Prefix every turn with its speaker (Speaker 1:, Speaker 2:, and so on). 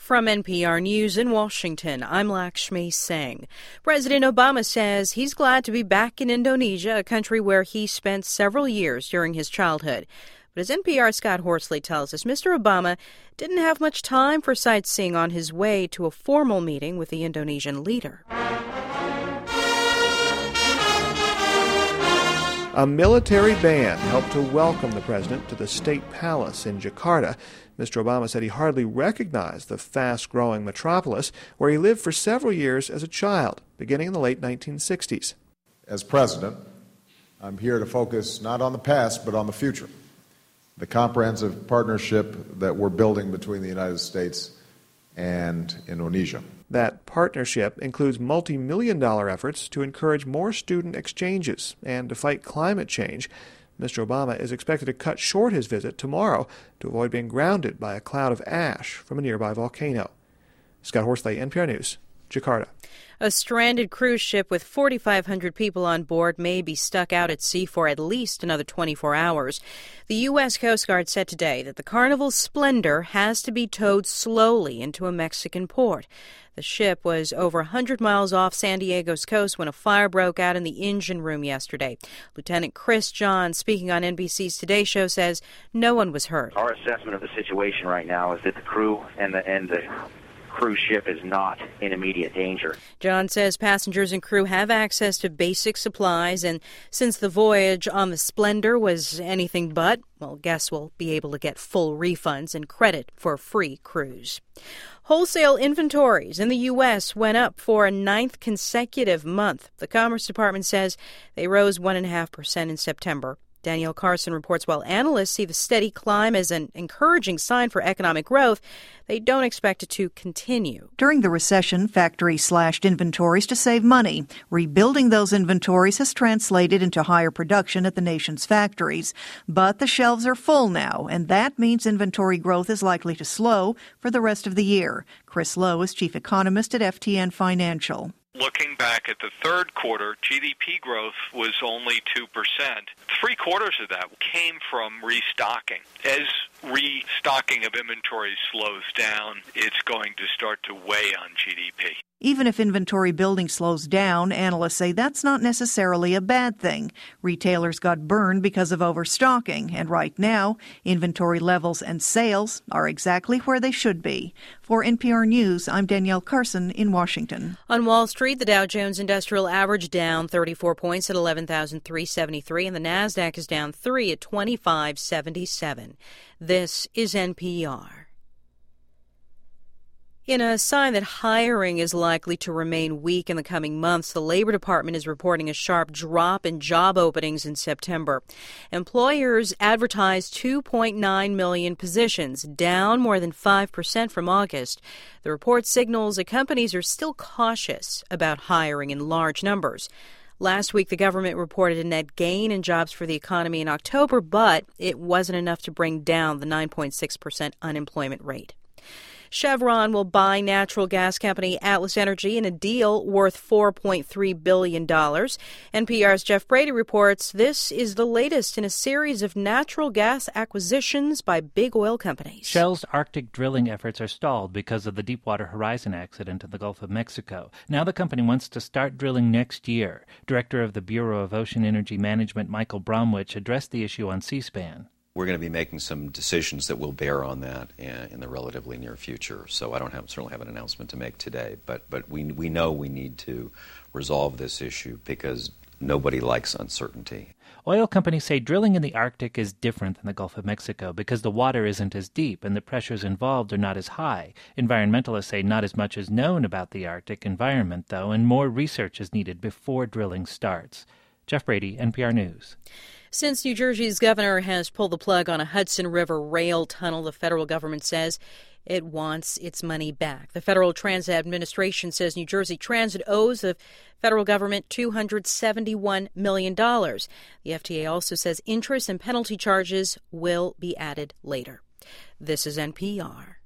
Speaker 1: From NPR News in Washington, I'm Lakshmi Singh. President Obama says he's glad to be back in Indonesia, a country where he spent several years during his childhood. But as NPR's Scott Horsley tells us, Mr. Obama didn't have much time for sightseeing on his way to a formal meeting with the Indonesian leader.
Speaker 2: A military band helped to welcome the president to the State Palace in Jakarta. Mr. Obama said he hardly recognized the fast-growing metropolis where he lived for several years as a child, beginning in the late 1960s.
Speaker 3: As president, I'm here to focus not on the past, but on the future. The comprehensive partnership that we're building between the United States and Indonesia.
Speaker 2: That partnership includes multi-million-dollar efforts to encourage more student exchanges and to fight climate change. Mr. Obama is expected to cut short his visit tomorrow to avoid being grounded by a cloud of ash from a nearby volcano. Scott Horsley, NPR News, Jakarta.
Speaker 1: A stranded cruise ship with 4,500 people on board may be stuck out at sea for at least another 24 hours. The U.S. Coast Guard said today that the Carnival Splendor has to be towed slowly into a Mexican port. The ship was over 100 miles off San Diego's coast when a fire broke out in the engine room yesterday. Lieutenant Chris John, speaking on NBC's Today Show, says no one was hurt.
Speaker 4: Our assessment of the situation right now is that the crew and the cruise ship is not in immediate danger.
Speaker 1: John says passengers and crew have access to basic supplies, and since the voyage on the Splendor was anything but, well, guests will be able to get full refunds and credit for a free cruise. Wholesale inventories in the U.S. went up for a ninth consecutive month. The Commerce Department says they rose 1.5% in September. Danielle Carson reports while analysts see the steady climb as an encouraging sign for economic growth, they don't expect it to continue.
Speaker 5: During the recession, factories slashed inventories to save money. Rebuilding those inventories has translated into higher production at the nation's factories. But the shelves are full now, and that means inventory growth is likely to slow for the rest of the year. Chris Lowe is chief economist at FTN Financial.
Speaker 6: Looking back at the third quarter, GDP growth was only 2%. 3/4 of that came from restocking. As restocking of inventory slows down, it's going to start to weigh on GDP.
Speaker 5: Even if inventory building slows down, analysts say that's not necessarily a bad thing. Retailers got burned because of overstocking, and right now, inventory levels and sales are exactly where they should be. For NPR News, I'm Danielle Carson in Washington.
Speaker 1: On Wall Street, the Dow Jones Industrial Average down 34 points at 11,373, and the Nasdaq is down 3 at 2577. This is NPR. In a sign that hiring is likely to remain weak in the coming months, the Labor Department is reporting a sharp drop in job openings in September. Employers advertised 2.9 million positions, down more than 5% from August. The report signals that companies are still cautious about hiring in large numbers. Last week, the government reported a net gain in jobs for the economy in October, but it wasn't enough to bring down the 9.6% unemployment rate. Chevron will buy natural gas company Atlas Energy in a deal worth $4.3 billion. NPR's Jeff Brady reports this is the latest in a series of natural gas acquisitions by big oil companies.
Speaker 7: Shell's Arctic drilling efforts are stalled because of the Deepwater Horizon accident in the Gulf of Mexico. Now the company wants to start drilling next year. Director of the Bureau of Ocean Energy Management, Michael Bromwich, addressed the issue on C-SPAN.
Speaker 8: We're going to be making some decisions that will bear on that in the relatively near future. So I don't certainly have an announcement to make today, but we know we need to resolve this issue because nobody likes uncertainty.
Speaker 7: Oil companies say drilling in the Arctic is different than the Gulf of Mexico because the water isn't as deep and the pressures involved are not as high. Environmentalists say not as much is known about the Arctic environment, though, and more research is needed before drilling starts. Jeff Brady, NPR News.
Speaker 1: Since New Jersey's governor has pulled the plug on a Hudson River rail tunnel, the federal government says it wants its money back. The Federal Transit Administration says New Jersey Transit owes the federal government $271 million. The FTA also says interest and penalty charges will be added later. This is NPR.